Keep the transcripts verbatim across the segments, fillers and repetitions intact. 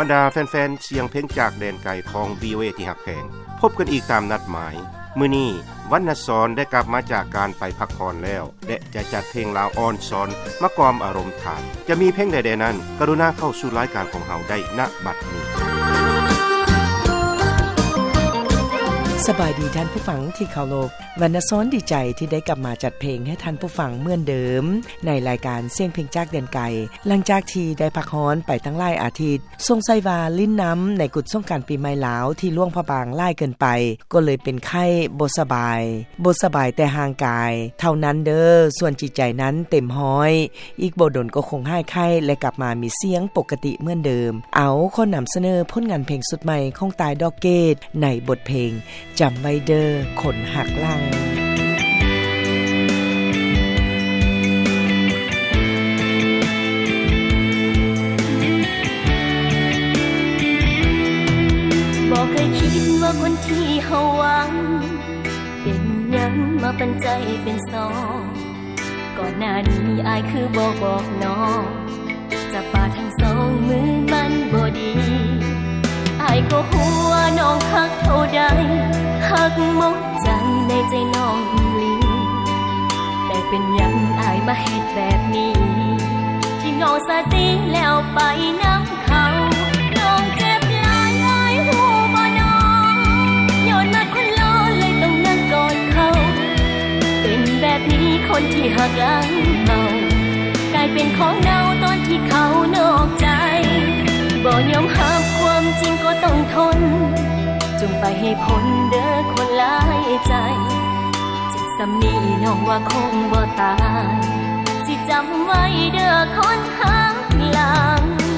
รรดาแฟนๆเสียงเพลงจากแดนไกลของ วี โอ เอ ที่ฮักแพงพบกันอีกตามนัดหมายมื้อนี้วรรณสรได้กลับมาจากการไปพักผ่อนแล้วและจะจัดเพลงลาวอ่อนสอนมากล่อมอารมณ์ทานจะมีเพลงใดๆนั้นกรุณาเข้าสู่รายการของเฮาได้ณบัดนี้สบายดีท่านผู้ฟังที่เคารพวรรณสรดีใจที่ได้กลับมาจัดเพลงให้ท่านผู้ฟังเหมือนเดิมในรายการเสียงเพลงจากแดนไกลหลังจากที่ได้พักร้อนไปทั้งหลายอาทิตย์สงสัยว่าลิ้นน้ำในกุดสงกรานต์ปีใหม่ลาวที่ล่วงพระบางหลายเกินไปก็เลยเป็นไข้บ่สบายบ่สบายแต่ห่างกายเท่านั้นเด้อส่วนจิตใจนั้นเต็มห้อยอีกบ่ดนก็คงหายไข้และกลับมามีเสียงปกติเหมือนเดิมเอาขอนำเสนอผลงานเพลงสุดใหม่ของตายดอกเกตในบทเพลงจำไว้เด้อคนหักลังบอกเคยคิดว่าคนที่เฮาหวังเป็นหยังมาปันใจเป็นสองก่อนหน้านี้อายคือบอกบอกน้องจะปาทั้งสองมือมันบ่ดีอายก็หัวน้องฮักเท่าใดฮักหมดใจในใจน้องลีแต่เป็นยังอายมาเฮ็ดแบบนี้ที่น้องสติแล้วไปน้ำเขาน้องเจ็บหลายอายหูบ่น้องย้อนมาคนล้อเลยต้องนั่งกอดเขาเป็นแบบนี้คนที่หักหลังเฮากลายเป็นของเน่าตอนที่เขานอกใจบ่ยอมรับความจริงก็ต้องทนจงไปให้พ้นเด้อคนหลายใจจิตสำนีน้องว่าคงบ่ตายสิจำไว้เด้อคนหักหลัง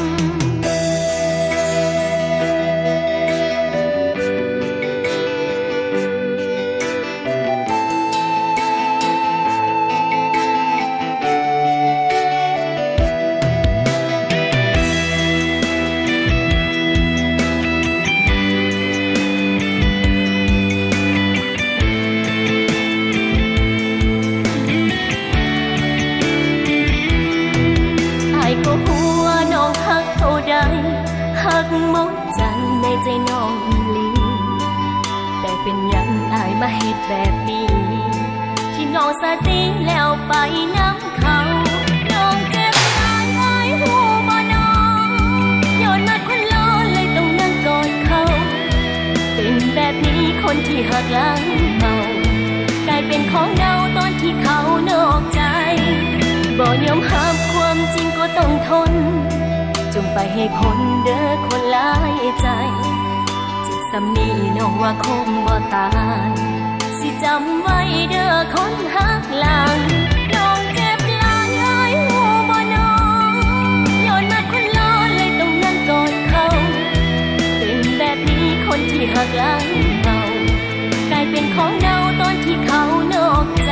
หักหมดใจในใจน้องลีแต่เป็นยังอายมาเฮ็ดแบบนี้ที่น้องสติแล้วไปน้ำเขาน้องเจ็บหลายอายหูบ่น้องย้อนมาคนล้อเลยต้องนั่งกอดเขาเป็นแบบนี้คนที่หักหลังเฮากลายเป็นของเน่าตอนที่เขานอกใจบ่ยอมรับความจริงก็ต้องทนจงไปให้พ้นเด้อคนหลายใจจิตสำนีน้องว่าคงบ่ตายสิจำไว้เด้อคนหักหลังน้องเจ็บหลายอายหูบ่น้องย้อนมาคนล้อเลยต้องนั่งกอดเขาเป็นแบบนี้คนที่หักหลังเฮากลายเป็นของเน่าตอนที่เขานอกใจ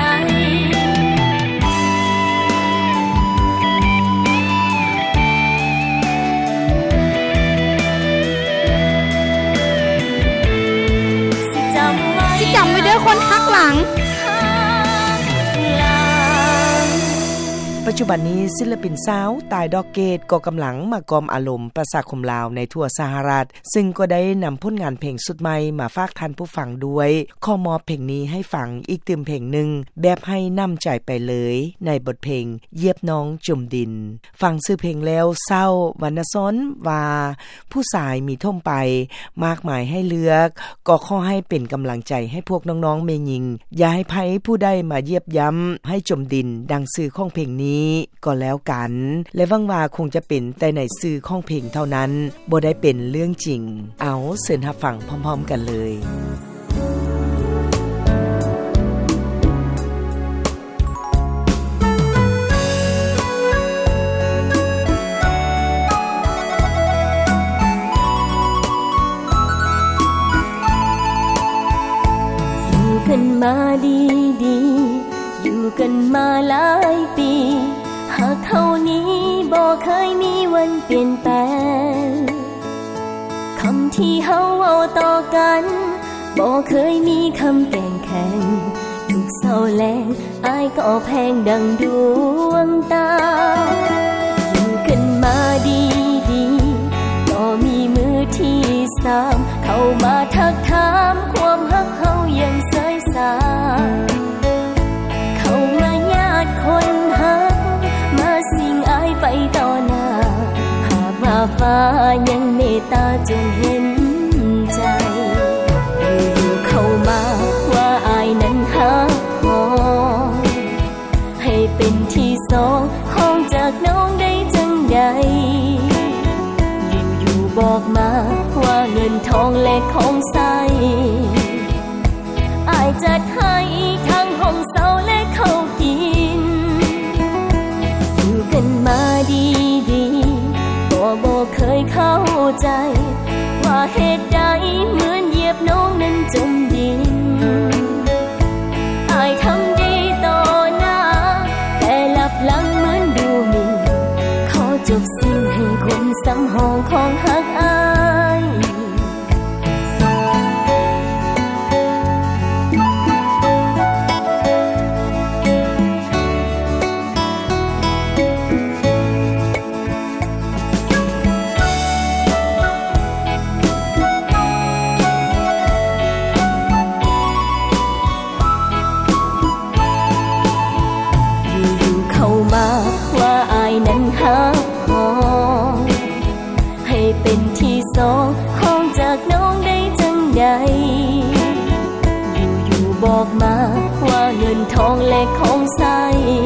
จำไว้เด้อคนฮักหลังปัจจุบันนี้ศิลปินสาวตายดอกเกตก็กำลังมากอมอารมณ์ประสาคมลาวในทั่วสหรัฐซึ่งก็ได้นำผลงานเพลงสุดใหม่มาฝากท่านผู้ฟังด้วยขอมอบเพลงนี้ให้ฟังอีกตื่มเพลงหนึ่งแบบให้นำใจไปเลยในบทเพลงเยียบน้องจุ่มดินฟังชื่อเพลงแล้วเศร้าวรรณสรว่าผู้สายมีท่มไปมากมายให้เลือกก็ขอให้เป็นกำลังใจให้พวกน้องๆเมยิงอย่าให้ไผผู้ใดมาเยียบย้ำให้จมดินดังชื่อของเพลงนี้ก็แล้วกันและหวังว่าคงจะเป็นแต่ในสื่อของเพลงเท่านั้นบ่ได้เป็นเรื่องจริงเอาเชิญรับฟังพร้อมๆกันเลยอยู่กันมาดีๆอยู่กันมาหลายปีหากเท่านี้บ่เคยมีวันเปลี่ยนแปลงคำที่เฮาเว้าต่อกันบ่เคยมีคำแกล้งแข่งทุกเศร้าแลงอายก็แพงดังดวงตาอยู่กันมาดีๆก็มีสามเข้ามาทักถามความฮักเฮายังเสยสาเข้ามาญาติคนฮักมาสิ่งอายไปต่อหน้าหากว่าฟ้ายังเมตตาจงเห็นใจอยู่ๆเข้ามาว่าอายนั้นฮักพอให้เป็นที่สองห้องจากน้องได้จังใดอยู่ๆบอกมาว่าเงินทองและของใช้อายจัดให้ทั้งห้องเสาและข้าวกินอยู่กันมาดีๆก็บ่เคยเข้าใจว่าเหตุใดเหมือนเหยียบน้องนั้นจมดินอายทำดีต่อหน้าแต่ลับหลังเหมือนดูหมิ่นขอจบสิ้นให้คนสำหองของฮักอายนั้นฮักพอให้เป็นที่สองห้องจากน้องได้จังใดอยู่ๆบอกมาว่าเงินทองและของใช้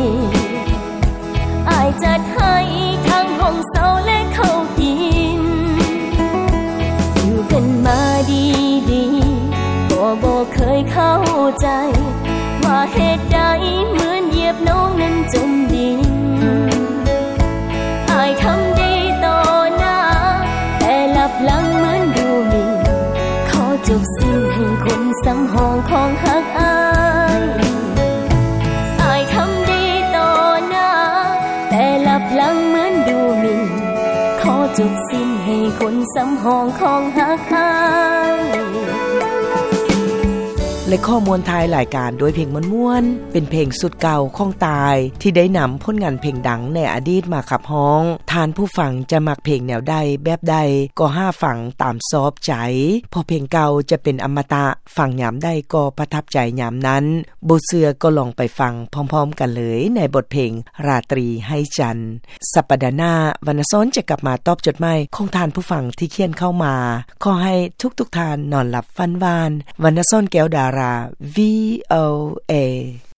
อายจัดให้ทั้งห้องเสาและข้าวกินอยู่กันมาดีๆก็บ่เคยเข้าใจว่าเหตุใดเหมือนเหยียบน้องนั้นจมดินอายทำดีต่อหน้าแต่ลับหลังเหมือนดูหมิ่นขอจบสิ้นให้คนสำหองของฮักอายอายทำดีต่อหน้าแต่ลับหลังเหมือนดูหมิ่นขอจบสิ้นให้คนสำหองของฮักอายและข้อมูลท้ายรายการโดยเพลงม่วนๆเป็นเพลงสุดเก่าของตายที่ได้นำผลงานเพลงดังในอดีตมาขับฮ้องทานผู้ฟังจะมักเพลงแนวใดแบบใดก็ห้าฟังตามซอบใจพอเพลงเก่าจะเป็นอมตะฟังยามใดก็ประทับใจยามนั้นบ่เชื่อก็ลองไปฟังพร้อมๆกันเลยในบทเพลงราตรีให้จันทร์สัปดาห์หน้าวรรณซ้อนจะกลับมาตอบจดหมายของทานผู้ฟังที่เขียนเข้ามาขอให้ทุกๆทานนอนหลับฝันหวานวรรณซ้อนแก้วดารา วี โอ เอ